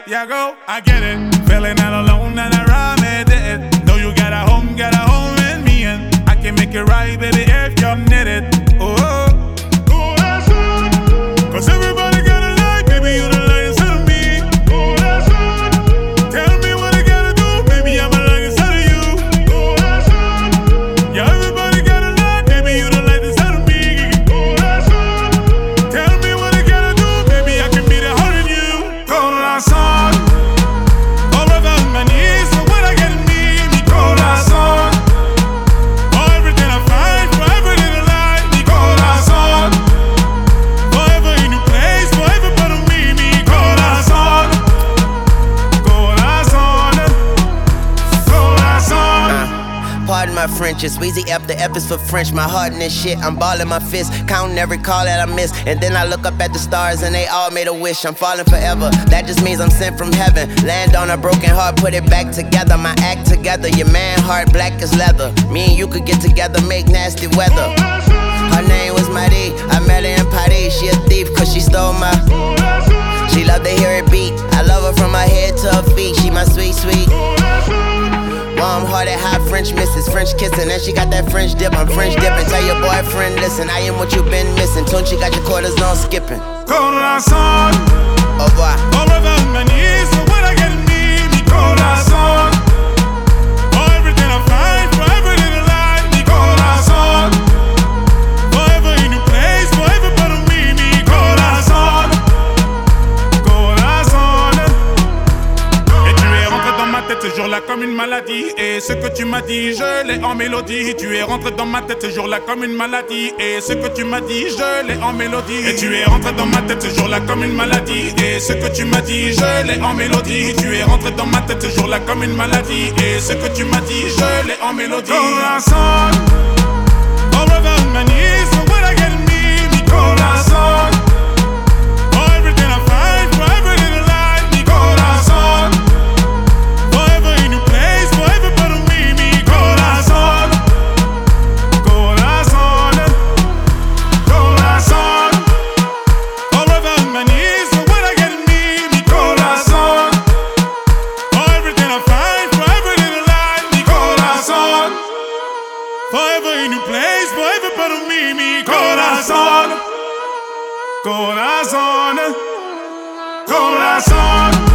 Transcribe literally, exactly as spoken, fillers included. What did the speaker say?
go, yeah, go, I get it. Feeling all alone and I rhyme it. Know you got a home, got a home in me, and I can make it right, baby, if you're knitted. Oh, oh. Cause everybody got a light, baby, you the light inside of me. Oh, that's right. Tell me what I gotta do, baby, I'm a light inside of you. Oh, that's right. Yeah, everybody got a light, baby, you the light inside of me. Oh, that's right. Tell me what I gotta do, baby, I can be the heart in you. Corazón, over on my knees, for what I got in me, mi corazón. For everything I find, for everything I like, mi corazón. Forever in your place, forever para mí, mi corazón. Corazón, corazón. Uh, pardon my French, it's Weezy F, the F is for French. My heart in this shit, I'm balling my fist, counting every call that I miss. And then I look up at the stars and they all made a wish. I'm falling forever, that just means I'm sent from heaven. Land on a broken heart, put it back together. My act together, your man heart black as leather. Me and you could get together, make nasty weather. Her name was Marie, I met her in Paris. She a thief cause she stole my. She love to hear it beat, I love her from her head to her feet. She my sweet, sweet warm hearted, hot French missus, French kissing, and she got that French dip. I'm French dipping. Tell your boyfriend, listen, I am what you been missing. Tune, she got your quarters on skipping. Corazón, Au revoir. over on my knees, for what I got in me, mi corazón. For everything I find, for everything I like, mi corazón. Forever in your place, forever para mí, mi corazón. Corazón. Et tu es rentré dans ma tête ce jour-là comme une maladie. Et ce que tu m'as dit, je l'ai en mélodie. Tu es rentré dans ma tête ce jour-là comme une maladie. Et ce que tu m'as dit, je l'ai en mélodie. Et tu es rentré dans ma tête ce jour-là comme une maladie. Et ce que tu m'as dit, je l'ai en mélodie. Tu es rentré dans ma tête ce jour-là comme une maladie. Et ce que tu m'as dit, je l'ai en mélodie. Corazón, over on my knees, for what I got in me, mi corazón. For everything I find, for everything I like, mi corazón. Forever in your place, forever para mí, mi corazón. Corazón, corazón. Over on my knees, for what I got in me, mi corazón. For everything I find, for everything I like, mi corazón. Forever in your place, forever para mí, mi corazón. Corazón, corazón.